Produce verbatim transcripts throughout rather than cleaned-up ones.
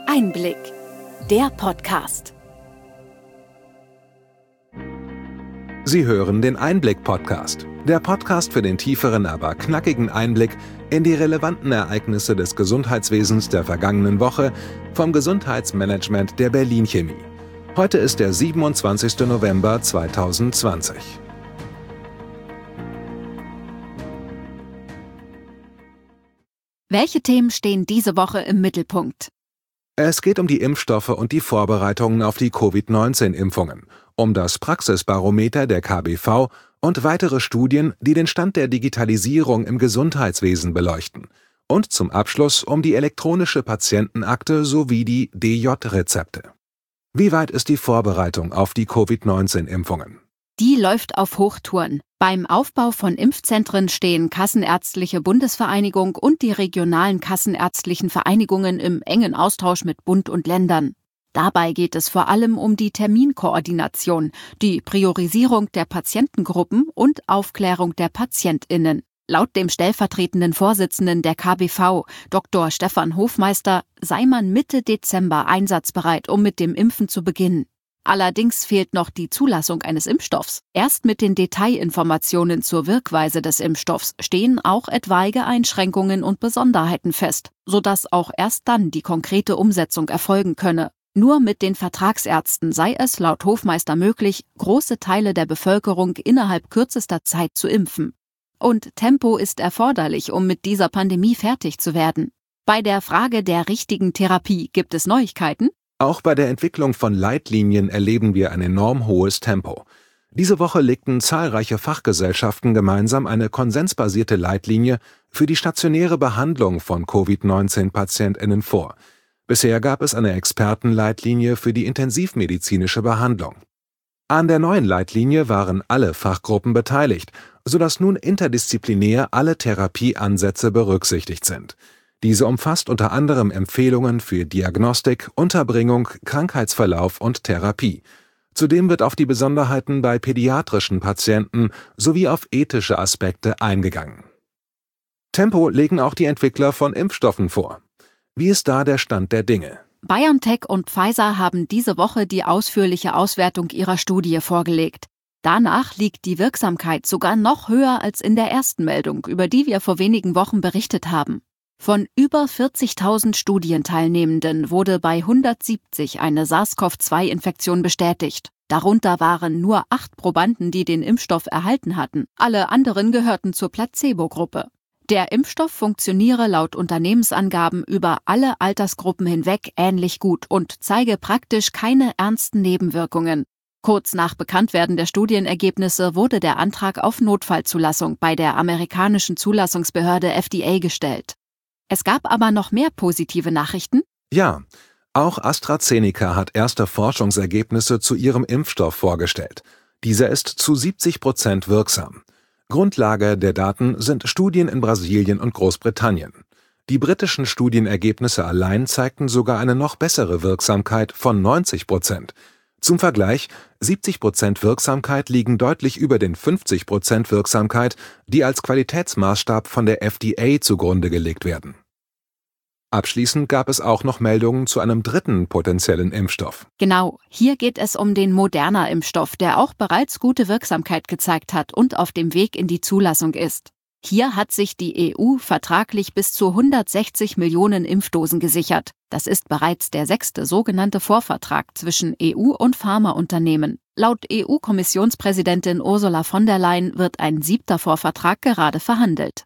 Einblick, der Podcast. Sie hören den Einblick-Podcast, der Podcast für den tieferen, aber knackigen Einblick in die relevanten Ereignisse des Gesundheitswesens der vergangenen Woche vom Gesundheitsmanagement der Berlin Chemie. Heute ist der siebenundzwanzigster November zweitausendzwanzig. Welche Themen stehen diese Woche im Mittelpunkt? Es geht um die Impfstoffe und die Vorbereitungen auf die Covid neunzehn Impfungen, um das Praxisbarometer der K B V und weitere Studien, die den Stand der Digitalisierung im Gesundheitswesen beleuchten. Und zum Abschluss um die elektronische Patientenakte sowie die D J-Rezepte. Wie weit ist die Vorbereitung auf die Covid neunzehn Impfungen? Die läuft auf Hochtouren. Beim Aufbau von Impfzentren stehen Kassenärztliche Bundesvereinigung und die regionalen kassenärztlichen Vereinigungen im engen Austausch mit Bund und Ländern. Dabei geht es vor allem um die Terminkoordination, die Priorisierung der Patientengruppen und Aufklärung der PatientInnen. Laut dem stellvertretenden Vorsitzenden der K B V, Doktor Stefan Hofmeister, sei man Mitte Dezember einsatzbereit, um mit dem Impfen zu beginnen. Allerdings fehlt noch die Zulassung eines Impfstoffs. Erst mit den Detailinformationen zur Wirkweise des Impfstoffs stehen auch etwaige Einschränkungen und Besonderheiten fest, sodass auch erst dann die konkrete Umsetzung erfolgen könne. Nur mit den Vertragsärzten sei es laut Hofmeister möglich, große Teile der Bevölkerung innerhalb kürzester Zeit zu impfen. Und Tempo ist erforderlich, um mit dieser Pandemie fertig zu werden. Bei der Frage der richtigen Therapie gibt es Neuigkeiten. Auch bei der Entwicklung von Leitlinien erleben wir ein enorm hohes Tempo. Diese Woche legten zahlreiche Fachgesellschaften gemeinsam eine konsensbasierte Leitlinie für die stationäre Behandlung von Covid neunzehn PatientInnen vor. Bisher gab es eine Expertenleitlinie für die intensivmedizinische Behandlung. An der neuen Leitlinie waren alle Fachgruppen beteiligt, sodass nun interdisziplinär alle Therapieansätze berücksichtigt sind. Diese umfasst unter anderem Empfehlungen für Diagnostik, Unterbringung, Krankheitsverlauf und Therapie. Zudem wird auf die Besonderheiten bei pädiatrischen Patienten sowie auf ethische Aspekte eingegangen. Tempo legen auch die Entwickler von Impfstoffen vor. Wie ist da der Stand der Dinge? BioNTech und Pfizer haben diese Woche die ausführliche Auswertung ihrer Studie vorgelegt. Danach liegt die Wirksamkeit sogar noch höher als in der ersten Meldung, über die wir vor wenigen Wochen berichtet haben. Von über vierzigtausend Studienteilnehmenden wurde bei hundertsiebzig eine SARS-C o V zwei Infektion bestätigt. Darunter waren nur acht Probanden, die den Impfstoff erhalten hatten. Alle anderen gehörten zur Placebo-Gruppe. Der Impfstoff funktioniere laut Unternehmensangaben über alle Altersgruppen hinweg ähnlich gut und zeige praktisch keine ernsten Nebenwirkungen. Kurz nach Bekanntwerden der Studienergebnisse wurde der Antrag auf Notfallzulassung bei der amerikanischen Zulassungsbehörde F D A gestellt. Es gab aber noch mehr positive Nachrichten? Ja, auch AstraZeneca hat erste Forschungsergebnisse zu ihrem Impfstoff vorgestellt. Dieser ist zu siebzig Prozent wirksam. Grundlage der Daten sind Studien in Brasilien und Großbritannien. Die britischen Studienergebnisse allein zeigten sogar eine noch bessere Wirksamkeit von neunzig Prozent. Zum Vergleich, siebzig Prozent Wirksamkeit liegen deutlich über den fünfzig Prozent Wirksamkeit, die als Qualitätsmaßstab von der F D A zugrunde gelegt werden. Abschließend gab es auch noch Meldungen zu einem dritten potenziellen Impfstoff. Genau, hier geht es um den Moderna-Impfstoff, der auch bereits gute Wirksamkeit gezeigt hat und auf dem Weg in die Zulassung ist. Hier hat sich die E U vertraglich bis zu hundertsechzig Millionen Impfdosen gesichert. Das ist bereits der sechste sogenannte Vorvertrag zwischen E U und Pharmaunternehmen. Laut E U-Kommissionspräsidentin Ursula von der Leyen wird ein siebter Vorvertrag gerade verhandelt.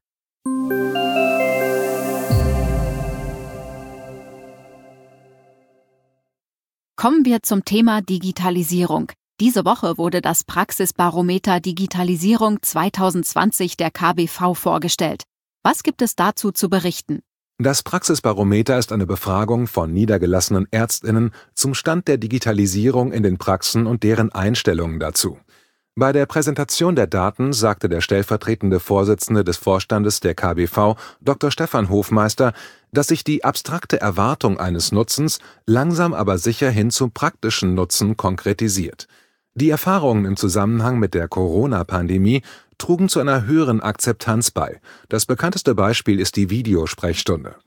Kommen wir zum Thema Digitalisierung. Diese Woche wurde das Praxisbarometer Digitalisierung zweitausendzwanzig der K B V vorgestellt. Was gibt es dazu zu berichten? Das Praxisbarometer ist eine Befragung von niedergelassenen ÄrztInnen zum Stand der Digitalisierung in den Praxen und deren Einstellungen dazu. Bei der Präsentation der Daten sagte der stellvertretende Vorsitzende des Vorstandes der K B V, Doktor Stefan Hofmeister, dass sich die abstrakte Erwartung eines Nutzens langsam aber sicher hin zum praktischen Nutzen konkretisiert. Die Erfahrungen im Zusammenhang mit der Corona-Pandemie trugen zu einer höheren Akzeptanz bei. Das bekannteste Beispiel ist die Videosprechstunde.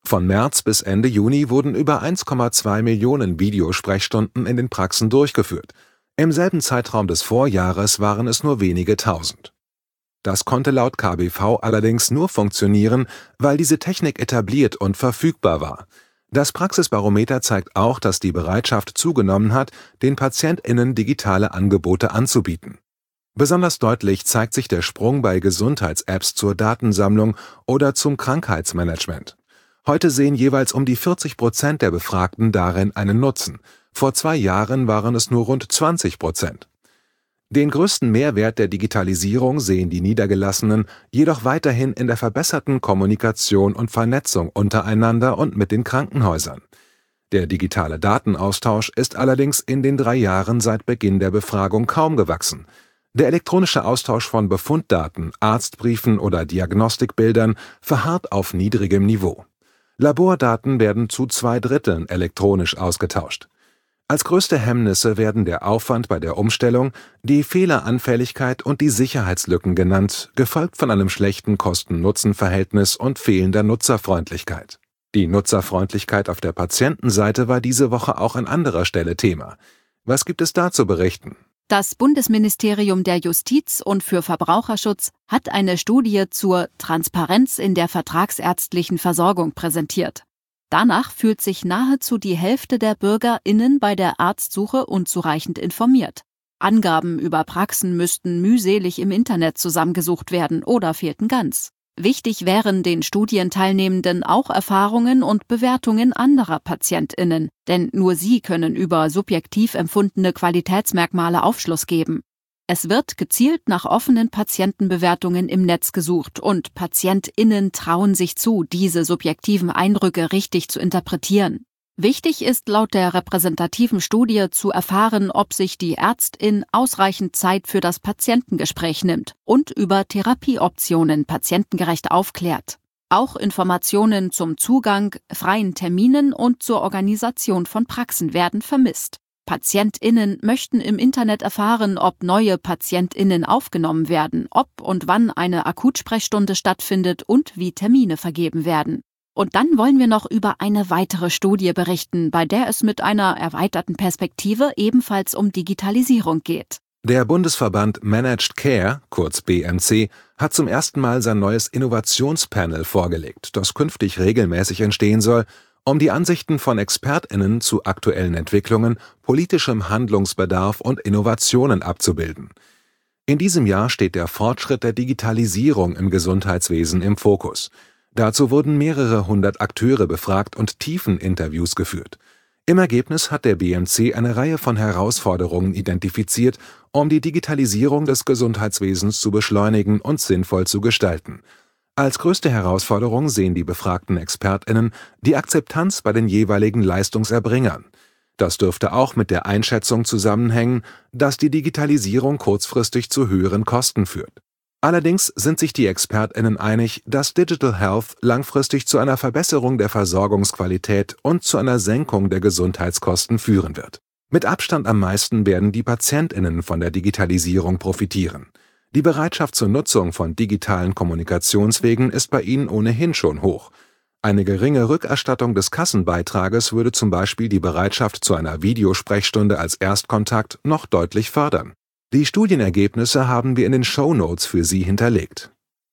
Von März bis Ende Juni wurden über eins Komma zwei Millionen Videosprechstunden in den Praxen durchgeführt. Im selben Zeitraum des Vorjahres waren es nur wenige tausend. Das konnte laut K B V allerdings nur funktionieren, weil diese Technik etabliert und verfügbar war. Das Praxisbarometer zeigt auch, dass die Bereitschaft zugenommen hat, den PatientInnen digitale Angebote anzubieten. Besonders deutlich zeigt sich der Sprung bei Gesundheits-Apps zur Datensammlung oder zum Krankheitsmanagement. Heute sehen jeweils um die vierzig Prozent der Befragten darin einen Nutzen. Vor zwei Jahren waren es nur rund zwanzig Prozent. Den größten Mehrwert der Digitalisierung sehen die Niedergelassenen jedoch weiterhin in der verbesserten Kommunikation und Vernetzung untereinander und mit den Krankenhäusern. Der digitale Datenaustausch ist allerdings in den drei Jahren seit Beginn der Befragung kaum gewachsen. Der elektronische Austausch von Befunddaten, Arztbriefen oder Diagnostikbildern verharrt auf niedrigem Niveau. Labordaten werden zu zwei Dritteln elektronisch ausgetauscht. Als größte Hemmnisse werden der Aufwand bei der Umstellung, die Fehleranfälligkeit und die Sicherheitslücken genannt, gefolgt von einem schlechten Kosten-Nutzen-Verhältnis und fehlender Nutzerfreundlichkeit. Die Nutzerfreundlichkeit auf der Patientenseite war diese Woche auch an anderer Stelle Thema. Was gibt es da zu berichten? Das Bundesministerium der Justiz und für Verbraucherschutz hat eine Studie zur Transparenz in der vertragsärztlichen Versorgung präsentiert. Danach fühlt sich nahezu die Hälfte der BürgerInnen bei der Arztsuche unzureichend informiert. Angaben über Praxen müssten mühselig im Internet zusammengesucht werden oder fehlten ganz. Wichtig wären den Studienteilnehmenden auch Erfahrungen und Bewertungen anderer PatientInnen, denn nur sie können über subjektiv empfundene Qualitätsmerkmale Aufschluss geben. Es wird gezielt nach offenen Patientenbewertungen im Netz gesucht und PatientInnen trauen sich zu, diese subjektiven Eindrücke richtig zu interpretieren. Wichtig ist laut der repräsentativen Studie zu erfahren, ob sich die Ärztin ausreichend Zeit für das Patientengespräch nimmt und über Therapieoptionen patientengerecht aufklärt. Auch Informationen zum Zugang, freien Terminen und zur Organisation von Praxen werden vermisst. PatientInnen möchten im Internet erfahren, ob neue PatientInnen aufgenommen werden, ob und wann eine Akutsprechstunde stattfindet und wie Termine vergeben werden. Und dann wollen wir noch über eine weitere Studie berichten, bei der es mit einer erweiterten Perspektive ebenfalls um Digitalisierung geht. Der Bundesverband Managed Care, kurz B M C, hat zum ersten Mal sein neues Innovationspanel vorgelegt, das künftig regelmäßig entstehen soll, um die Ansichten von ExpertInnen zu aktuellen Entwicklungen, politischem Handlungsbedarf und Innovationen abzubilden. In diesem Jahr steht der Fortschritt der Digitalisierung im Gesundheitswesen im Fokus. Dazu wurden mehrere hundert Akteure befragt und Tiefeninterviews geführt. Im Ergebnis hat der B M C eine Reihe von Herausforderungen identifiziert, um die Digitalisierung des Gesundheitswesens zu beschleunigen und sinnvoll zu gestalten. Als größte Herausforderung sehen die befragten ExpertInnen die Akzeptanz bei den jeweiligen Leistungserbringern. Das dürfte auch mit der Einschätzung zusammenhängen, dass die Digitalisierung kurzfristig zu höheren Kosten führt. Allerdings sind sich die ExpertInnen einig, dass Digital Health langfristig zu einer Verbesserung der Versorgungsqualität und zu einer Senkung der Gesundheitskosten führen wird. Mit Abstand am meisten werden die PatientInnen von der Digitalisierung profitieren. Die Bereitschaft zur Nutzung von digitalen Kommunikationswegen ist bei ihnen ohnehin schon hoch. Eine geringe Rückerstattung des Kassenbeitrages würde zum Beispiel die Bereitschaft zu einer Videosprechstunde als Erstkontakt noch deutlich fördern. Die Studienergebnisse haben wir in den Shownotes für Sie hinterlegt.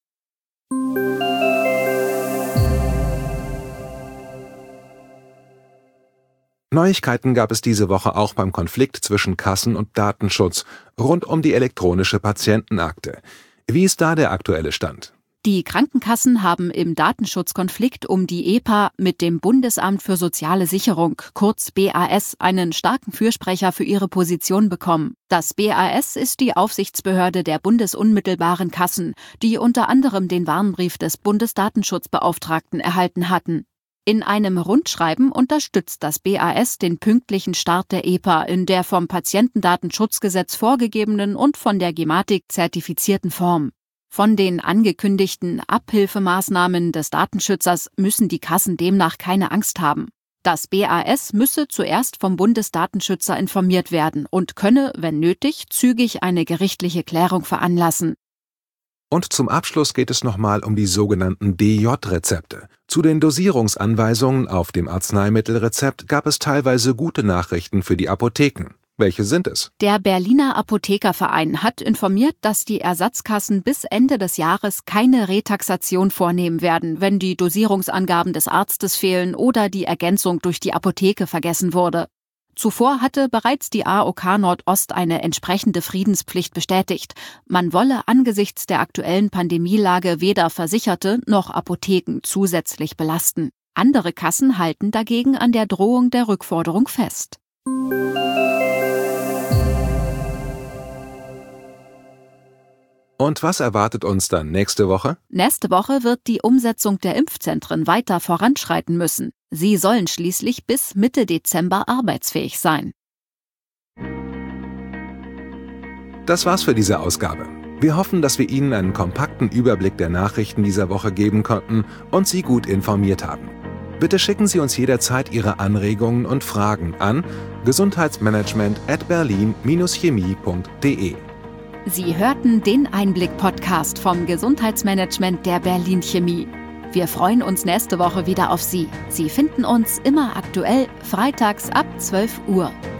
Neuigkeiten gab es diese Woche auch beim Konflikt zwischen Kassen und Datenschutz rund um die elektronische Patientenakte. Wie ist da der aktuelle Stand? Die Krankenkassen haben im Datenschutzkonflikt um die E P A mit dem Bundesamt für Soziale Sicherung, kurz B A S, einen starken Fürsprecher für ihre Position bekommen. Das B A S ist die Aufsichtsbehörde der bundesunmittelbaren Kassen, die unter anderem den Warnbrief des Bundesdatenschutzbeauftragten erhalten hatten. In einem Rundschreiben unterstützt das B A S den pünktlichen Start der E P A in der vom Patientendatenschutzgesetz vorgegebenen und von der Gematik zertifizierten Form. Von den angekündigten Abhilfemaßnahmen des Datenschützers müssen die Kassen demnach keine Angst haben. Das B A S müsse zuerst vom Bundesdatenschützer informiert werden und könne, wenn nötig, zügig eine gerichtliche Klärung veranlassen. Und zum Abschluss geht es nochmal um die sogenannten D J-Rezepte. Zu den Dosierungsanweisungen auf dem Arzneimittelrezept gab es teilweise gute Nachrichten für die Apotheken. Welche sind es? Der Berliner Apothekerverein hat informiert, dass die Ersatzkassen bis Ende des Jahres keine Retaxation vornehmen werden, wenn die Dosierungsangaben des Arztes fehlen oder die Ergänzung durch die Apotheke vergessen wurde. Zuvor hatte bereits die A O K Nordost eine entsprechende Friedenspflicht bestätigt. Man wolle angesichts der aktuellen Pandemielage weder Versicherte noch Apotheken zusätzlich belasten. Andere Kassen halten dagegen an der Drohung der Rückforderung fest. Und was erwartet uns dann nächste Woche? Nächste Woche wird die Umsetzung der Impfzentren weiter voranschreiten müssen. Sie sollen schließlich bis Mitte Dezember arbeitsfähig sein. Das war's für diese Ausgabe. Wir hoffen, dass wir Ihnen einen kompakten Überblick der Nachrichten dieser Woche geben konnten und Sie gut informiert haben. Bitte schicken Sie uns jederzeit Ihre Anregungen und Fragen an gesundheitsmanagement at berlin dash chemie punkt de. Sie hörten den Einblick-Podcast vom Gesundheitsmanagement der Berlin Chemie. Wir freuen uns nächste Woche wieder auf Sie. Sie finden uns immer aktuell freitags ab zwölf Uhr.